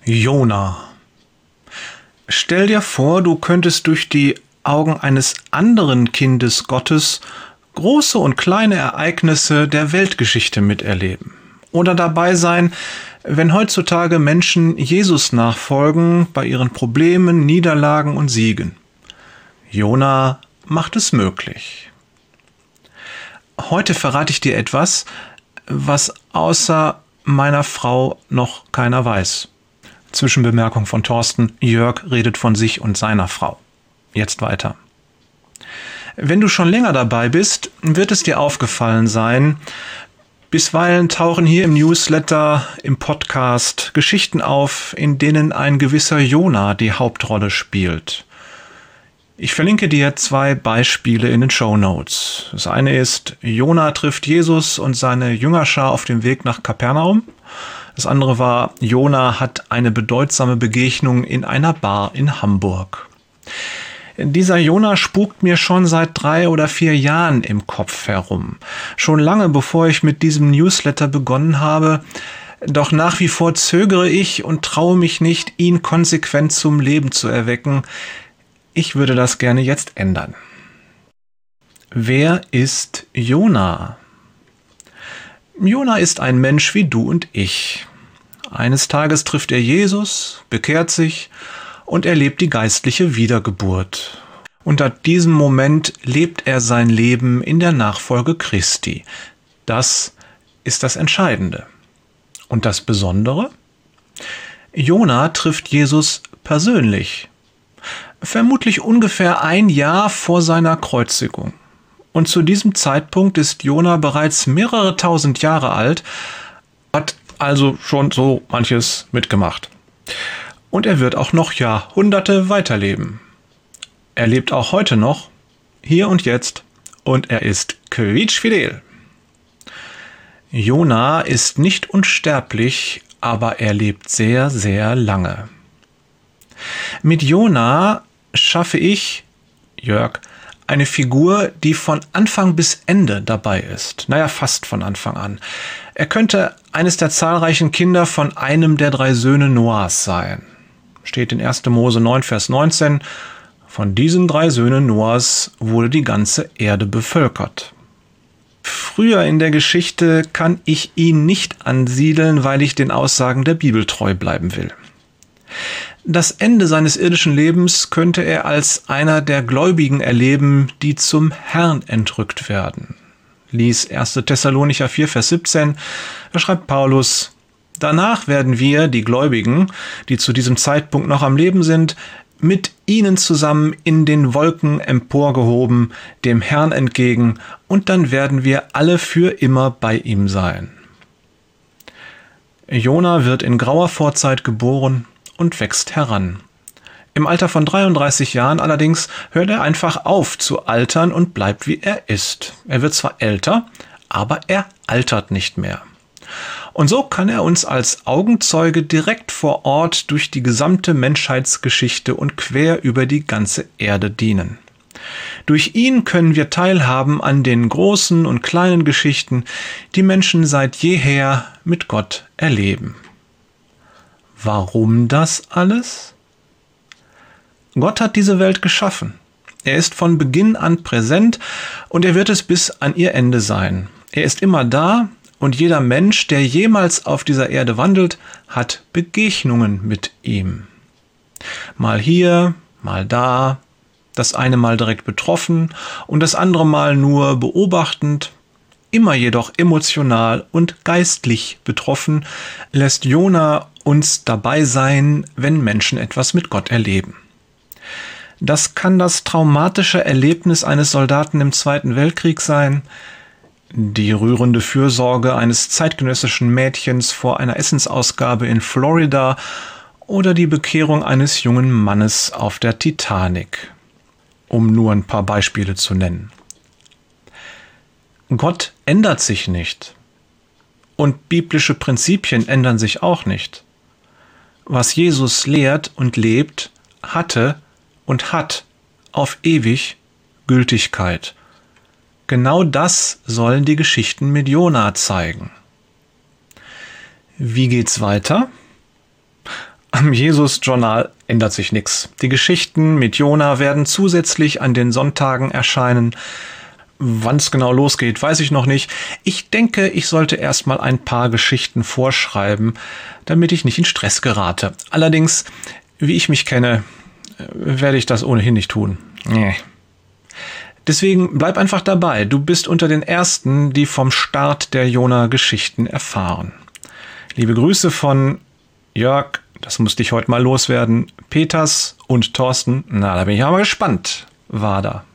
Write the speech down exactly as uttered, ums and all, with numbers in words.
Jona. Stell dir vor, du könntest durch die Augen eines anderen Kindes Gottes große und kleine Ereignisse der Weltgeschichte miterleben. Oder dabei sein, wenn heutzutage Menschen Jesus nachfolgen bei ihren Problemen, Niederlagen und Siegen. Jona macht es möglich. Heute verrate ich dir etwas, was außer meiner Frau noch keiner weiß. Zwischenbemerkung von Thorsten: Jörg redet von sich und seiner Frau. Jetzt weiter. Wenn du schon länger dabei bist, wird es dir aufgefallen sein, bisweilen tauchen hier im Newsletter, im Podcast Geschichten auf, in denen ein gewisser Jona die Hauptrolle spielt. Ich verlinke dir zwei Beispiele in den Shownotes. Das eine ist: Jona trifft Jesus und seine Jüngerschar auf dem Weg nach Kapernaum. Das andere war: Jona hat eine bedeutsame Begegnung in einer Bar in Hamburg. Dieser Jona spukt mir schon seit drei oder vier Jahren im Kopf herum. Schon lange bevor ich mit diesem Newsletter begonnen habe. Doch nach wie vor zögere ich und traue mich nicht, ihn konsequent zum Leben zu erwecken. Ich würde das gerne jetzt ändern. Wer ist Jona? Jona ist ein Mensch wie du und ich. Eines Tages trifft er Jesus, bekehrt sich und erlebt die geistliche Wiedergeburt. Unter diesem Moment lebt er sein Leben in der Nachfolge Christi. Das ist das Entscheidende. Und das Besondere? Jona trifft Jesus persönlich. Vermutlich ungefähr ein Jahr vor seiner Kreuzigung. Und zu diesem Zeitpunkt ist Jona bereits mehrere tausend Jahre alt, hat also schon so manches mitgemacht. Und er wird auch noch Jahrhunderte weiterleben. Er lebt auch heute noch, hier und jetzt, und er ist quietschfidel. Jona ist nicht unsterblich, aber er lebt sehr, sehr lange. Mit Jona schaffe ich, Jörg, eine Figur, die von Anfang bis Ende dabei ist. Naja, fast von Anfang an. Er könnte eines der zahlreichen Kinder von einem der drei Söhne Noahs sein. Steht in erster Mose neun, Vers neunzehn. Von diesen drei Söhnen Noahs wurde die ganze Erde bevölkert. Früher in der Geschichte kann ich ihn nicht ansiedeln, weil ich den Aussagen der Bibel treu bleiben will. Das Ende seines irdischen Lebens könnte er als einer der Gläubigen erleben, die zum Herrn entrückt werden. Lies erster Thessalonicher vier, Vers siebzehn, da schreibt Paulus: Danach werden wir, die Gläubigen, die zu diesem Zeitpunkt noch am Leben sind, mit ihnen zusammen in den Wolken emporgehoben, dem Herrn entgegen, und dann werden wir alle für immer bei ihm sein. Jona wird in grauer Vorzeit geboren und wächst heran. Im Alter von dreiunddreißig Jahren allerdings hört er einfach auf zu altern und bleibt wie er ist. Er wird zwar älter, aber er altert nicht mehr. Und so kann er uns als Augenzeuge direkt vor Ort durch die gesamte Menschheitsgeschichte und quer über die ganze Erde dienen. Durch ihn können wir teilhaben an den großen und kleinen Geschichten, die Menschen seit jeher mit Gott erleben. Warum das alles? Gott hat diese Welt geschaffen. Er ist von Beginn an präsent und er wird es bis an ihr Ende sein. Er ist immer da und jeder Mensch, der jemals auf dieser Erde wandelt, hat Begegnungen mit ihm. Mal hier, mal da, das eine Mal direkt betroffen und das andere Mal nur beobachtend. Immer jedoch emotional und geistlich betroffen, lässt Jona uns dabei sein, wenn Menschen etwas mit Gott erleben. Das kann das traumatische Erlebnis eines Soldaten im Zweiten Weltkrieg sein, die rührende Fürsorge eines zeitgenössischen Mädchens vor einer Essensausgabe in Florida oder die Bekehrung eines jungen Mannes auf der Titanic, um nur ein paar Beispiele zu nennen. Gott ändert sich nicht und biblische Prinzipien ändern sich auch nicht. Was Jesus lehrt und lebt, hatte und hat auf ewig Gültigkeit. Genau das sollen die Geschichten mit Jona zeigen. Wie geht's weiter? Am Jesus-Journal ändert sich nichts. Die Geschichten mit Jona werden zusätzlich an den Sonntagen erscheinen. Wann es genau losgeht, weiß ich noch nicht. Ich denke, ich sollte erstmal ein paar Geschichten vorschreiben, damit ich nicht in Stress gerate. Allerdings, wie ich mich kenne, werde ich das ohnehin nicht tun. Nee. Deswegen bleib einfach dabei. Du bist unter den Ersten, die vom Start der Jona-Geschichten erfahren. Liebe Grüße von Jörg, das musste ich heute mal loswerden, Peters und Thorsten. Na, da bin ich aber gespannt. Wader.